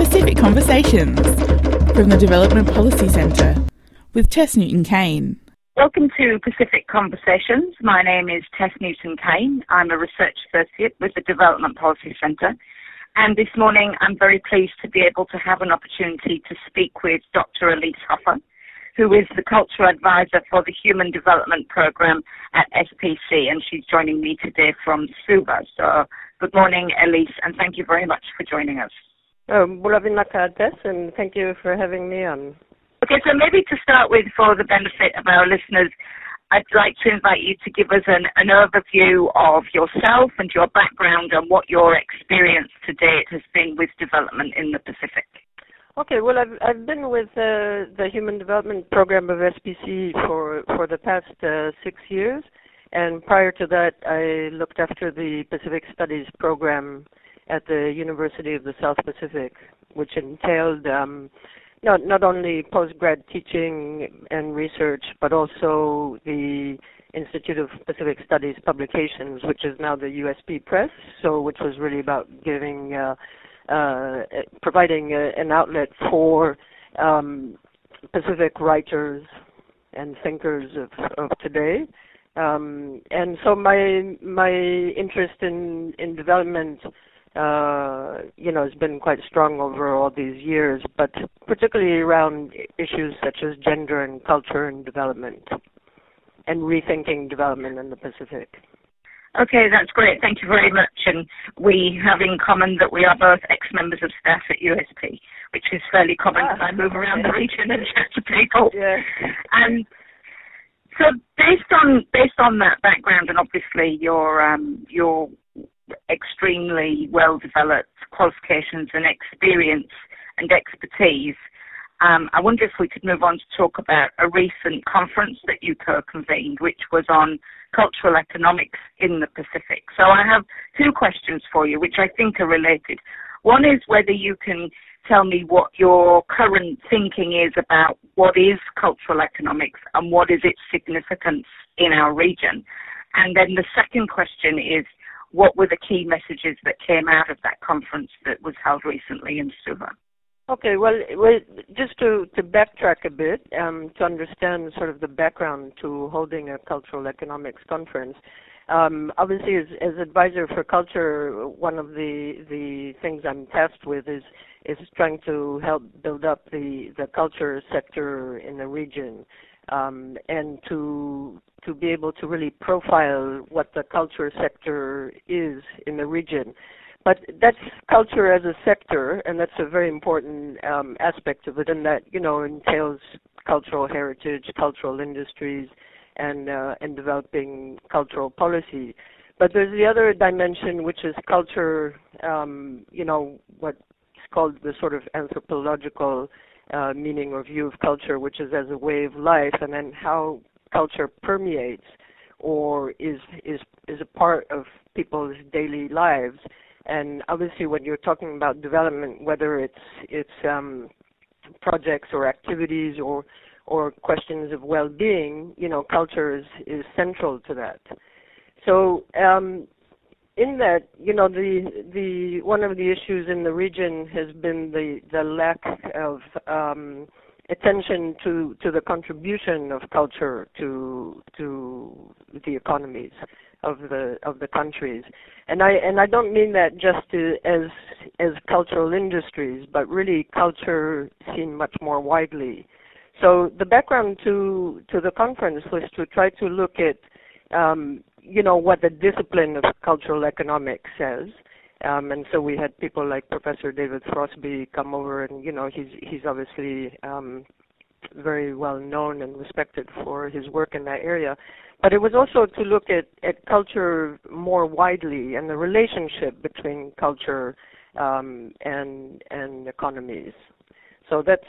Pacific Conversations from the Development Policy Centre with Tess Newton-Cain. Welcome to Pacific Conversations. My name is Tess Newton-Cain. I'm a research associate with the Development Policy Centre. And this morning I'm very pleased to be able to have an opportunity to speak with Dr. Elise Hoffer, who is the Cultural Advisor for the Human Development Programme at SPC, and she's joining me today from Suva. So good morning, Elise, and thank you very much for joining us. Tess, and thank you for having me on. Okay, so maybe to start with, for the benefit of our listeners, I'd like to invite you to give us an overview of yourself and your background and what your experience to date has been with development in the Pacific. Okay, well, I've been with the Human Development Program of SPC for the past 6 years, and prior to that, I looked after the Pacific Studies program at the University of the South Pacific, which entailed not only postgrad teaching and research, but also the Institute of Pacific Studies publications, which is now the USP Press, which was really about giving providing an outlet for Pacific writers and thinkers of today. And so my interest in development, has been quite strong over all these years, but particularly around issues such as gender and culture and development and rethinking development in the Pacific. Okay, that's great. Thank you very much. And we have in common that we are both ex-members of staff at USP, which is fairly common because I move around the region and chat to people. Yeah. And so based on that background and obviously your extremely well-developed qualifications and experience and expertise, I wonder if we could move on to talk about a recent conference that you co-convened, which was on cultural economics in the Pacific. So I have two questions for you, which I think are related. One is whether you can tell me what your current thinking is about what is cultural economics and what is its significance in our region. And then the second question is, what were the key messages that came out of that conference that was held recently in Suva? Okay, well, just to backtrack a bit, to understand sort of the background to holding a cultural economics conference, obviously as advisor for culture, one of the things I'm tasked with is trying to help build up the culture sector in the region, and to be able to really profile what the culture sector is in the region. But that's culture as a sector, and that's a very important aspect of it, and that, entails cultural heritage, cultural industries, and developing cultural policy. But there's the other dimension, which is culture, what's called the sort of anthropological meaning or view of culture, which is as a way of life, and then how culture permeates or is a part of people's daily lives. And obviously, when you're talking about development, whether it's projects or activities or questions of well-being, culture is central to that. So in that, the one of the issues in the region has been the lack of attention to the contribution of culture to the economies of the countries, and I don't mean that just as cultural industries, but really culture seen much more widely. So the background to the conference was to try to look at what the discipline of cultural economics says. And so we had people like Professor David Throsby come over, and he's obviously very well known and respected for his work in that area. But it was also to look at culture more widely and the relationship between culture and economies. So that's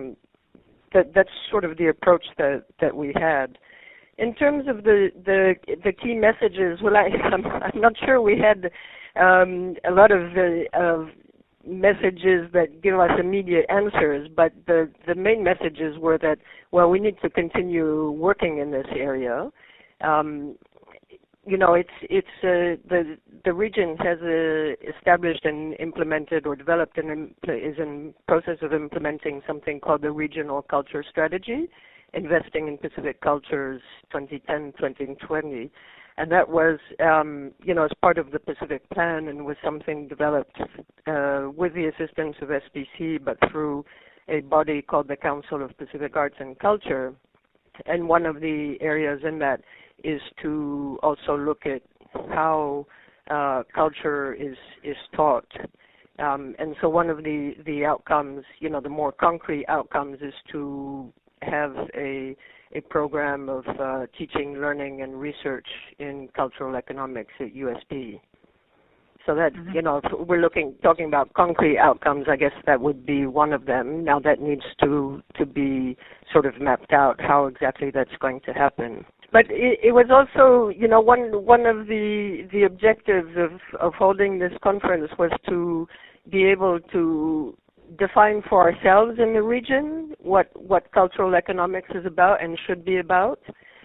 sort of the approach that we had. In terms of the key messages, well, I'm not sure we had a lot of messages that give us immediate answers, but the main messages were that, well, we need to continue working in this area. the region has established and implemented or developed and is in process of implementing something called the Regional Culture Strategy, Investing in Pacific Cultures 2010-2020. And that was, as part of the Pacific Plan, and was something developed with the assistance of SPC, but through a body called the Council of Pacific Arts and Culture. And one of the areas in that is to also look at how culture is taught. And so one of the outcomes, the more concrete outcomes, is to have a program of teaching, learning, and research in cultural economics at USP. So that, if we're talking about concrete outcomes, I guess that would be one of them. Now that needs to be sort of mapped out how exactly that's going to happen. But it was also, one of the objectives of holding this conference was to be able to define for ourselves in the region what cultural economics is about and should be about.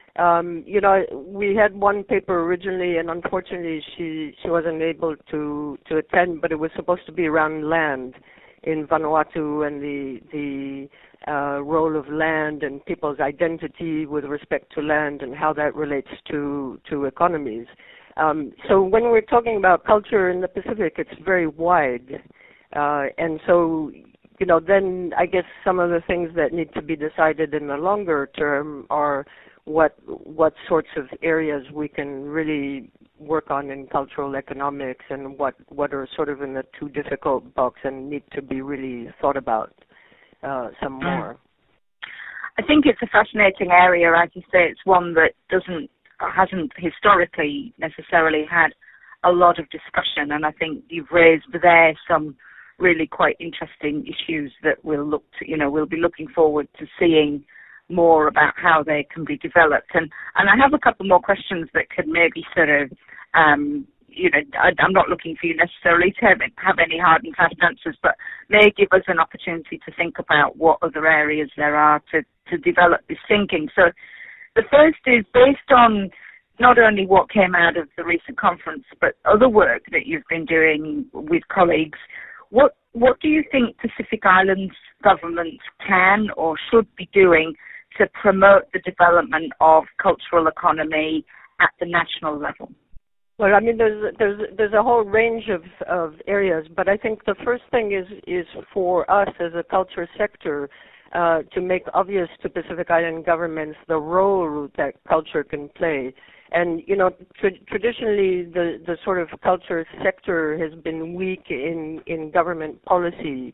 We had one paper originally, and unfortunately she wasn't able to attend, but it was supposed to be around land in Vanuatu and the role of land and people's identity with respect to land and how that relates to economies. So when we're talking about culture in the Pacific, it's very wide. And so, then I guess some of the things that need to be decided in the longer term are what sorts of areas we can really work on in cultural economics, and what are sort of in the too difficult box and need to be really thought about some more. I think it's a fascinating area. As you say, it's one that hasn't historically necessarily had a lot of discussion, and I think you've raised there some really quite interesting issues that we'll be looking forward to seeing more about how they can be developed. And I have a couple more questions that could maybe sort of, I'm not looking for you necessarily to have any hard and fast answers, but may give us an opportunity to think about what other areas there are to develop this thinking. So the first is based on not only what came out of the recent conference, but other work that you've been doing with colleagues. What do you think Pacific Islands governments can or should be doing to promote the development of cultural economy at the national level? Well, I mean, there's a whole range of areas, but I think the first thing is for us as a culture sector to make obvious to Pacific Island governments the role that culture can play. And, traditionally the sort of culture sector has been weak in government policy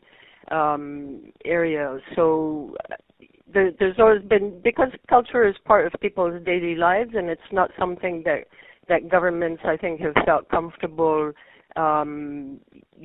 areas. So there's always been, because culture is part of people's daily lives, and it's not something that governments, I think, have felt comfortable, as an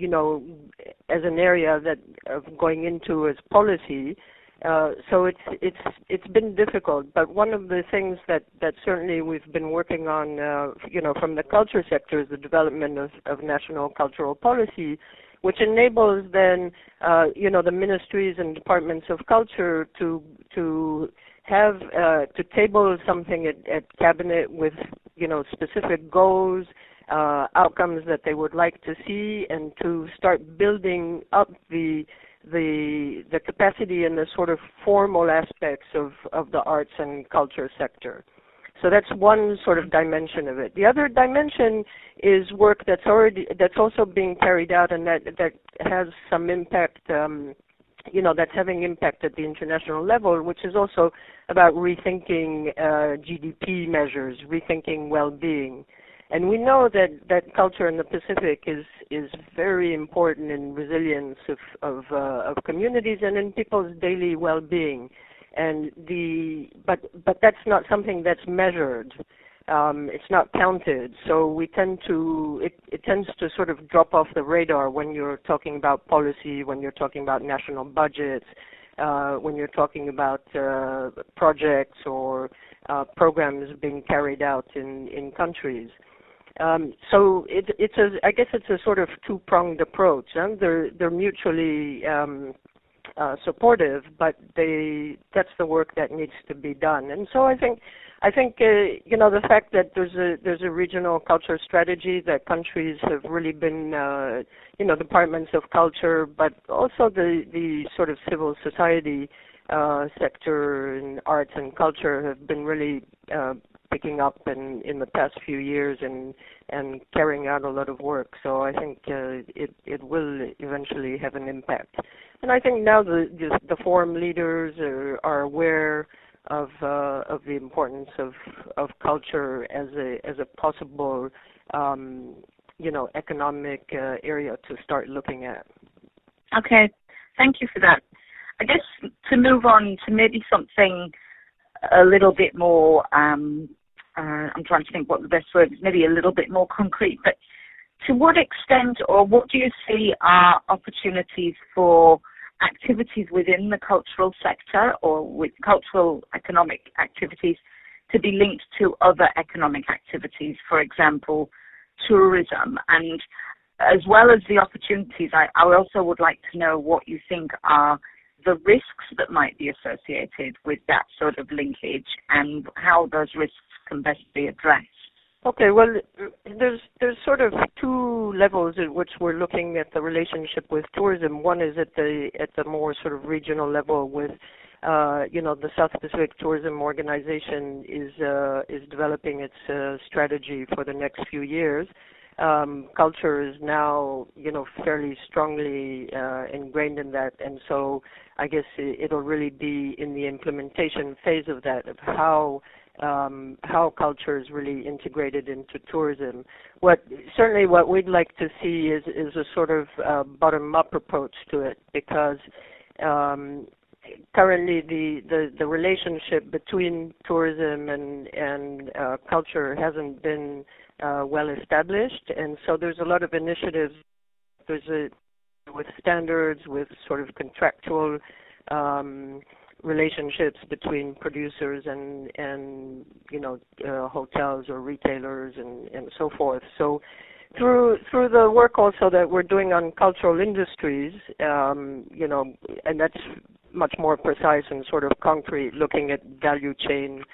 area of going into as policy. So it's been difficult, but one of the things that certainly we've been working on, from the culture sector, is the development of national cultural policy, which enables then, the ministries and departments of culture to have to table something at cabinet with, specific goals, outcomes that they would like to see, and to start building up the capacity and the sort of formal aspects of the arts and culture sector. So that's one sort of dimension of it. The other dimension is work that's also being carried out, and that has some impact, that's having impact at the international level, which is also about rethinking GDP measures, rethinking well-being. And we know that culture in the Pacific is very important in resilience of communities and in people's daily well-being. And but that's not something that's measured. It's not counted. So it tends to sort of drop off the radar when you're talking about policy, when you're talking about national budgets, when you're talking about projects or programs being carried out in countries. So I guess it's a sort of two-pronged approach. And they're mutually supportive, but that's the work that needs to be done. And so I think I think the fact that there's a regional culture strategy, that countries have really been departments of culture, but also the sort of civil society sector in arts and culture have been really picking up in the past few years and carrying out a lot of work. So I think it will eventually have an impact. And I think now the forum leaders are aware of the importance of culture as a possible economic area to start looking at. Okay, thank you for that. I guess to move on to maybe something a little bit more, I'm trying to think what the best word is, maybe a little bit more concrete, but to what extent or what do you see are opportunities for activities within the cultural sector or with cultural economic activities to be linked to other economic activities, for example, tourism? And as well as the opportunities, I also would like to know what you think are the risks that might be associated with that sort of linkage and how those risks can best be addressed. Okay, well, there's sort of two levels at which we're looking at the relationship with tourism. One is at the more sort of regional level with, the South Pacific Tourism Organization is developing its strategy for the next few years. Culture is now, fairly strongly ingrained in that, and so I guess it'll really be in the implementation phase of that, of how culture is really integrated into tourism. What we'd like to see is a sort of bottom-up approach to it, because currently the relationship between tourism and culture hasn't been well established, and so there's a lot of initiatives. With standards, with sort of contractual relationships between producers and hotels or retailers and so forth. So through the work also that we're doing on cultural industries, and that's much more precise and sort of concrete, looking at value chain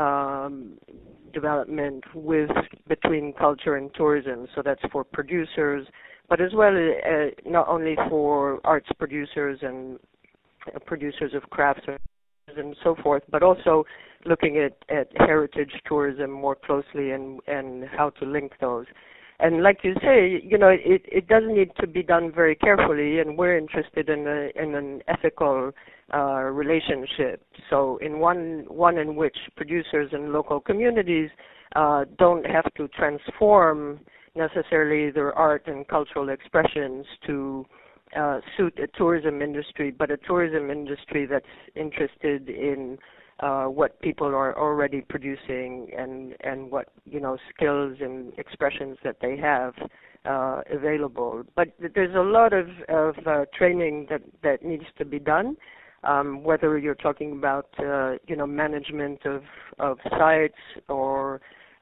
development between culture and tourism. So that's for producers, but as well not only for arts producers and producers of crafts and so forth, but also looking at heritage tourism more closely and how to link those. And like you say, it does need to be done very carefully, and we're interested in an ethical relationship. So in one in which producers and local communities don't have to transform necessarily their art and cultural expressions to suit a tourism industry, but a tourism industry that's interested in what people are already producing and what skills and expressions that they have available. But there's a lot of training that needs to be done, whether you're talking about management of sites or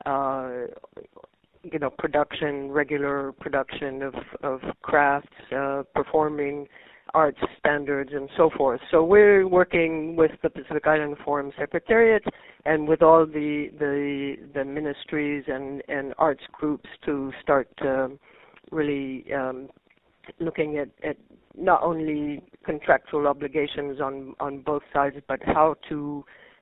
regular production of crafts, performing arts standards, and so forth. So we're working with the Pacific Island Forum Secretariat and with all the ministries and arts groups to start really looking at not only contractual obligations on both sides, but how to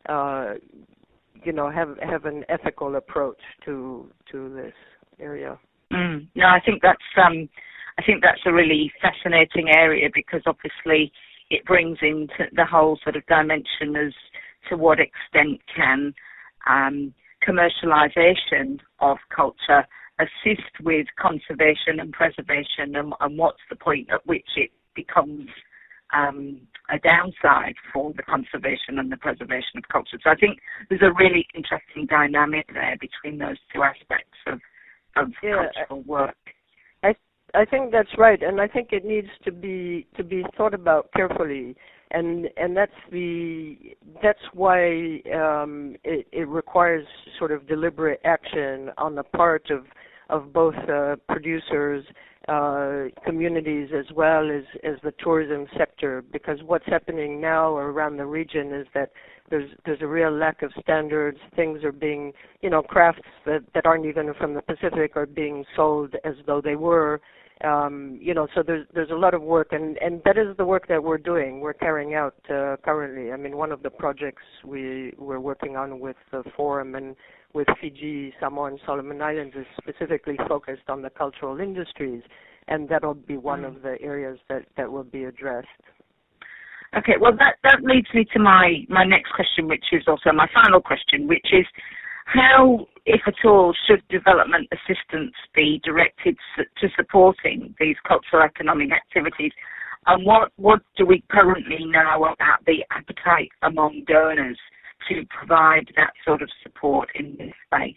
have an ethical approach to this area. No, I think that's a really fascinating area, because obviously it brings into the whole sort of dimension as to what extent can commercialization of culture assist with conservation and preservation, and what's the point at which it becomes a downside for the conservation and the preservation of culture. So I think there's a really interesting dynamic there between those two aspects of cultural work. I think that's right, and I think it needs to be thought about carefully, and that's why it requires sort of deliberate action on the part both producers, communities, as well as the tourism sector, because what's happening now around the region is that there's a real lack of standards. Things are being, crafts that aren't even from the Pacific are being sold as though they were. So there's a lot of work, and that is the work that we're carrying out currently. I mean, one of the projects we're working on with the Forum and with Fiji, Samoa, and Solomon Islands is specifically focused on the cultural industries, and that'll be one of the areas that will be addressed. Okay, well, that leads me to my next question, which is also my final question, which is how, if at all, should development assistance be directed to supporting these cultural economic activities? And what do we currently know about the appetite among donors to provide that sort of support in this space?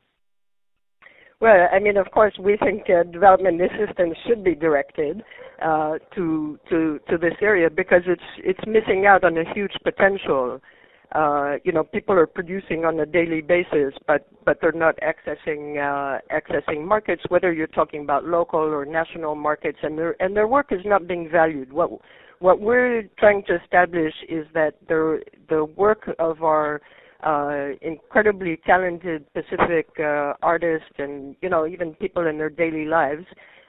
Well, I mean, of course, we think development assistance should be directed to this area because it's missing out on a huge potential. People are producing on a daily basis, but they're not accessing markets, whether you're talking about local or national markets, and their work is not being valued. What we're trying to establish is that the work of our incredibly talented Pacific artists and even people in their daily lives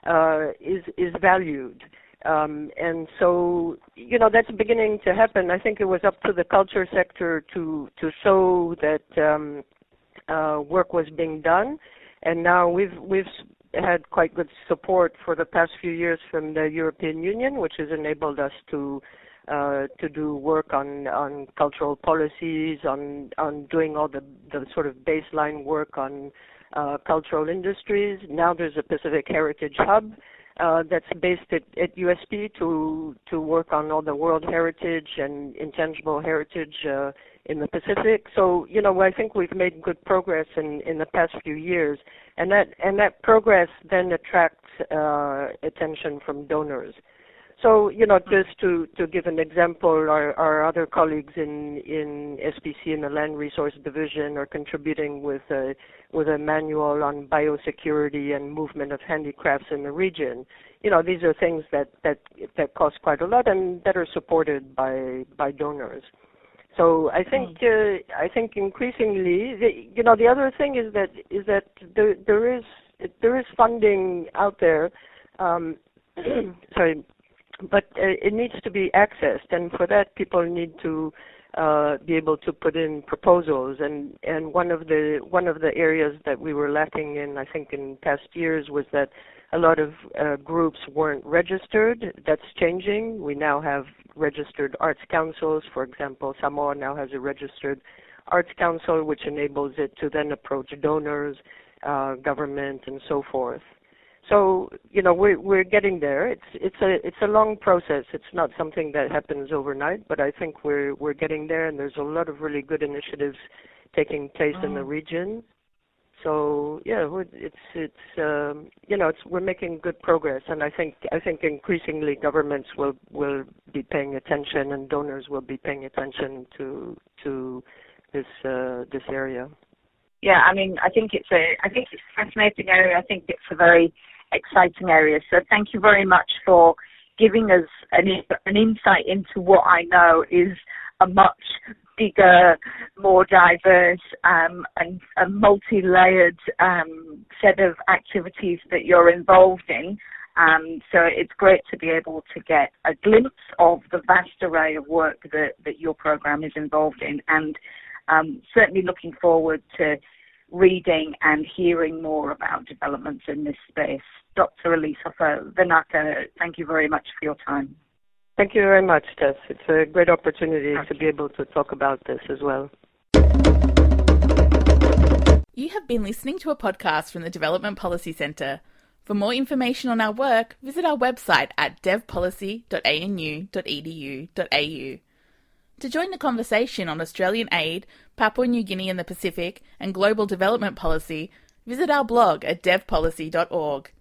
is valued. And so, that's beginning to happen. I think it was up to the culture sector to show that work was being done, and now we've had quite good support for the past few years from the European Union, which has enabled us to do work on cultural policies, on doing all the sort of baseline work on cultural industries. Now there's a Pacific Heritage Hub that's based at USP to work on all the World Heritage and intangible heritage in the Pacific. So, I think we've made good progress in the past few years, and that progress then attracts attention from donors. So, just to give an example, our other colleagues in SPC in the Land Resource Division are contributing with a manual on biosecurity and movement of handicrafts in the region. These are things that cost quite a lot and that are supported by donors. So I think increasingly, the other thing is that there is funding out there. Sorry. But it needs to be accessed, and for that, people need to be able to put in proposals. And one of the areas that we were lacking in, I think, in past years was that a lot of groups weren't registered. That's changing. We now have registered arts councils. For example, Samoa now has a registered arts council, which enables it to then approach donors, government, and so forth. So, we're getting there. It's a long process. It's not something that happens overnight, but I think we're getting there, and there's a lot of really good initiatives taking place in the region. So, yeah, we're making good progress, and I think increasingly governments will be paying attention, and donors will be paying attention to this area. Yeah, I mean, I think it's a fascinating area. I think it's a very exciting area. So thank you very much for giving us an insight into what I know is a much bigger, more diverse and a multi-layered set of activities that you're involved in. So it's great to be able to get a glimpse of the vast array of work that your program is involved in, and certainly looking forward to reading and hearing more about developments in this space. Dr. Elise Hoffer-Wanaka, thank you very much for your time. Thank you very much, Tess. It's a great opportunity to be able to talk about this as well. You have been listening to a podcast from the Development Policy Centre. For more information on our work, visit our website at devpolicy.anu.edu.au. To join the conversation on Australian aid, Papua New Guinea and the Pacific, and global development policy, visit our blog at devpolicy.org.